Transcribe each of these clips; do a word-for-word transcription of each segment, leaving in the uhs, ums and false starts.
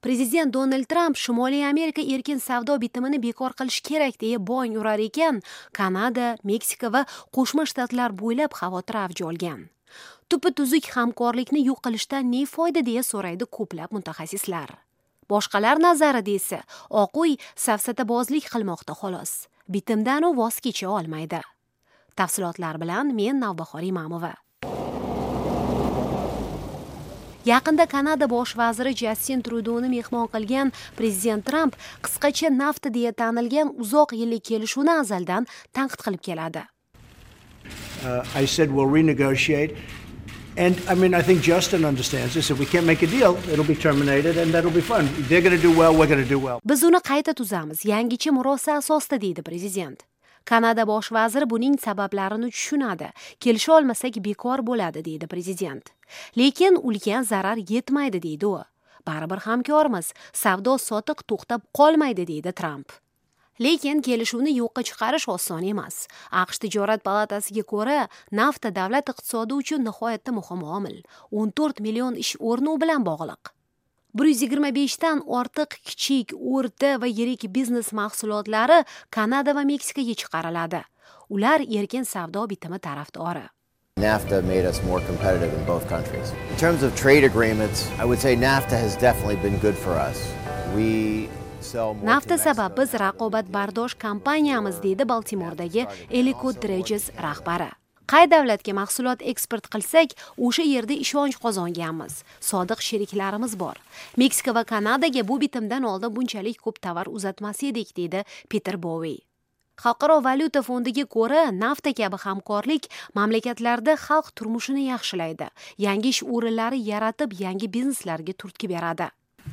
Prezident Donald Tramp Shimoliy Amerika erkin savdo bitimini bekor qilish kerak deya bong urar ekan, Kanada, Meksika va Qo'shma Shtatlar bo'ylab xavotir avj olgan. Tupi-tuzuk hamkorlikni yo'q qilishdan ne foyda deya so'raydi ko'plab mutaxassislar. Boshqalar nazarida esa Oq uy safsatabozlik qilmoqda xolos. Bitimdan u voz kecha olmaydi. Tafsilotlar bilan men Navbahor Imamova. Yaqinda Kanada bosh vaziri Justin Trudeau'ni mehmon qilgan prezident Tramp qisqacha nafta deya tanilgan uzoq yillik kelishuvni azaldan tanqid qilib keladi. Uh, I said we'll renegotiate. And I mean, I think Justin understands this. If we can't make a deal, it'll be terminated and that'll be fun. They're going to do well, we're going to do well. Biz uni qayta tuzamiz, yangicha murosa asosida deydi prezident. Kanada bosh vaziri buning sabablarini tushunadi. Kelisha olmasak bekor bo'ladi deydi prezident. Lekin ulkan zarar yetmaydi deydi u. Baribir hamkormiz, savdo sotiq to'xtab qolmaydi deydi Tramp. Lekin kelishuvni yo'qqa chiqarish oson emas. AQSh tijorat palatasiga ko'ra, nafta davlat iqtisodi uchun nihoyatda muhim omil. o'n to'rt million ish o'rni bilan bog'liq. bir yuz yigirma besh dan ortiq kichik, o'rta va yirik biznes mahsulotlari Kanada va Meksikaga chiqariladi. Ular erkin savdo bitimi tarafdori. NAFTA made us more competitive in both countries. In terms of trade agreements, I would say NAFTA has definitely been good for us. We Nafta sabab biz raqobatbardosh kompaniyamiz deydi Baltimoredagi Ellicott Dredges rahbari. Qay davlatga mahsulot eksport qilsak, o'sha yerda ishonch qozonganmiz. Sodiq sheriklarimiz bor. Meksika va Kanadaga bu bitimdan oldin bunchalik ko'p tovar uzatmas edik deydi Peter Bowie. Xalqaro valyuta fondiga ko'ra, nafta kabi hamkorlik mamlakatlarda xalq turmushini yaxshilaydi, yangi ish o'rinlari yaratib, yangi bizneslarga turtki beradi.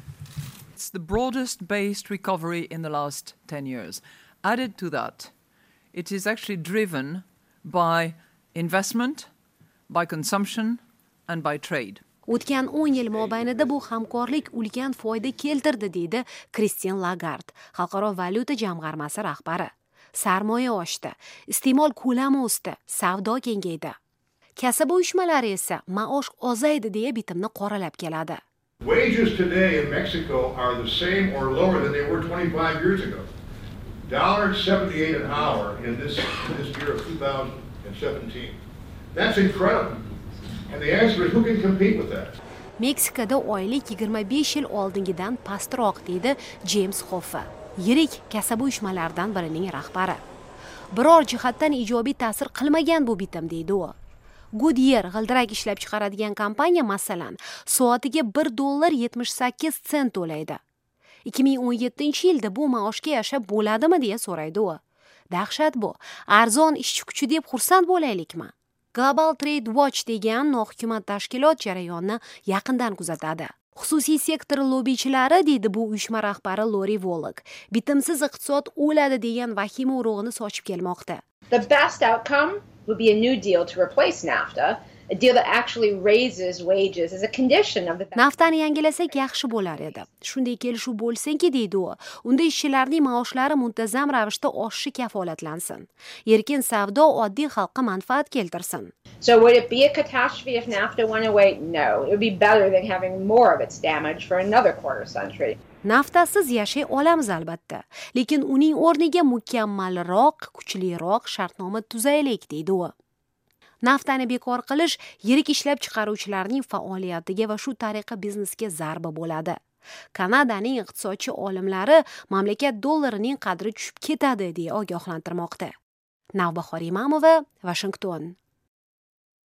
It's the broadest based recovery in the last ten years. Added to that, it is actually driven by investment, by consumption and by trade. O'tgan o'n yil mobaynida bu hamkorlik ulkan foyda keltirdi deydi Christine Lagarde, Xalqaro valyuta jamg'armasi rahbari. Sarmoya oshdi, iste'mol ko'lami o'sdi, savdo kengaydi. Kasaba uyushmalari esa maosh ozaydi deya bitimni qoralab keladi. Wages today in Mexico are the same or lower than they were twenty-five years ago. one dollar seventy-eight an hour in this, in this year of two thousand seventeen. That's incredible. And the answer is, who can compete with that? Meksikada oylik yigirma besh yil oldingidan pastroq deydi James Hoffa, yirik kasaba uyushmalaridan birining rahbari. Biror jihatdan ijobiy ta'sir qilmagan bu bitim deydi u. Goodyear g'ildirak ishlab chiqaradigan kompaniya masalan soatiga bir dollar yetmish sakkiz sent to'laydi. ikki ming o'n yettinchi yilda bu maoshga yashab bo'ladimi deya so'raydi u. Dahshat bu. Arzon ishchi kuchi deb xursand bo'laylikmi? Global Trade Watch degan nohukumat tashkilot jarayonni yaqindan kuzatadi. Xususiy sektor lobbiychilari deydi bu uyushma rahbari Lori Volok. Bitimsiz iqtisod o'ladi degan vahima urug'ini sochib kelmoqda. The best outcome would be a new deal to replace NAFTA, a deal that actually raises wages as a condition of the Naftani yangilasak yaxshi bo'lar edi. Shunday kelishuv bo'lsinki deydi u. Unda ishchilarning maoshlari muntazam ravishda oshishi kafolatlansin. Erkin savdo oddiy xalqqa manfaat keltirsin. So would it be a catastrophe if NAFTA went away? No. It would be better than having more of its damage for another quarter century. Naftasiz yashay olamiz albatta, lekin uning o'rniga mukammalroq, kuchliroq shartnoma tuzaylik deydi u. Naftani bekor qilish yirik ishlab chiqaruvchilarning faoliyatiga va shu tariqa biznesga zarba bo'ladi. Kanadaning iqtisodchi olimlari mamlakat dollarining qadri tushib ketadi deya ogohlantirmoqda. Navbahor Imamova, Washington.